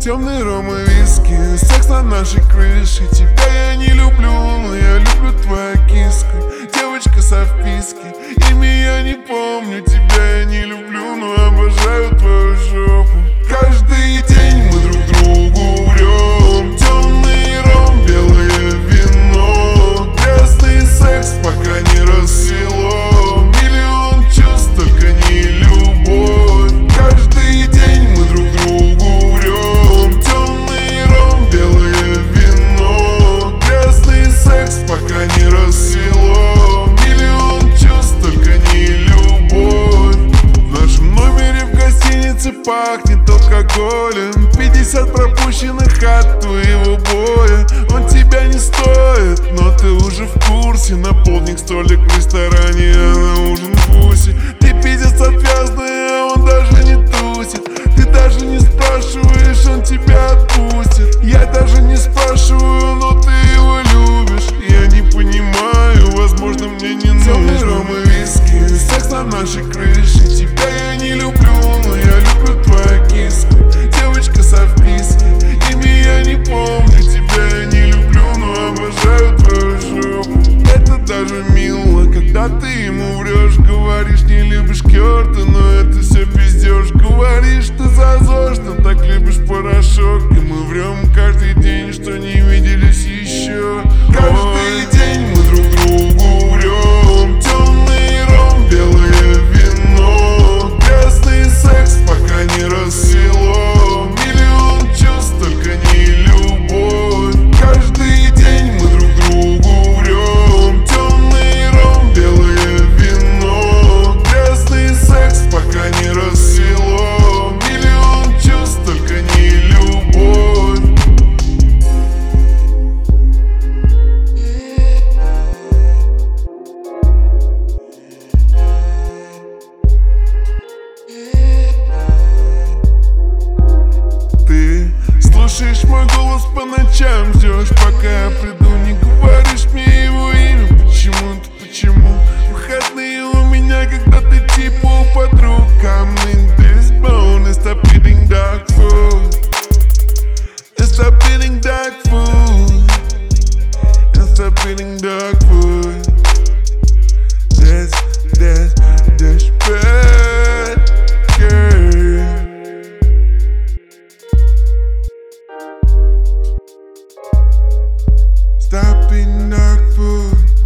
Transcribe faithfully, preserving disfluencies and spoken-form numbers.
Темный ром и виски, секс на нашей крыше. Тебя я не люблю, но я люблю твою киску. Девочка со вписки, имя я не помню. Тебя я не люблю, но обожаю твою жопу. Каждый день мы друг другу врем. Темный ром, белое вино. Грязный секс, пока не рассвело. Миллион чувств, только не любовь. Каждый день мы друг другу врем. Темный ром, белое вино. Грязный секс, пока не рассвело. Миллион чувств, только не любовь. В нашем номере в гостинице пахнет алкоголем. Пятьдесят пропущенных от твоего боя. Он тебя не стоит, но ты уже в курсе. На полдник столик в ресторане, а на ужин пуси. Ты пиздец отвязный, а он даже не тусит. Ты даже не спрашиваешь, он тебя отпустит. Я даже не спрашиваю, но ты его любишь. Я не понимаю, возможно, мне не нужно. Темный ром и виски, секс на нашей крыше. Тебя я не люблю, но я люблю твою киску. Девочка со вписки, имя я не помню. Тебя я не люблю, но обожаю твою жопу. Это даже мило, когда ты ему врешь. Говоришь, не любишь Кёрта, но это все пиздеж. Говоришь, ты зазожно, так любишь порошок. И мы врем каждый день, что не виделись еще. Каждый день мы друг другу врем. Темный ром, белое вино. Грязный секс, пока не рассвело. Миллион чувств, только не любовь. Каждый день мы друг другу врем. Темный ром, белое вино. Грязный секс, пока не рассвело. Миллион чувств, только не любовь. Ты слушаешь мой голос по ночам, ждешь, пока я приду. Не говоришь мне его имя, почему-то, почему? Выходные у меня, когда ты типа у подруг. I'm in this bone and stop eating dog food. And stop eating dog food. And stop eating dog food. That's, that's, that's bad, girl. Stop eating dog food.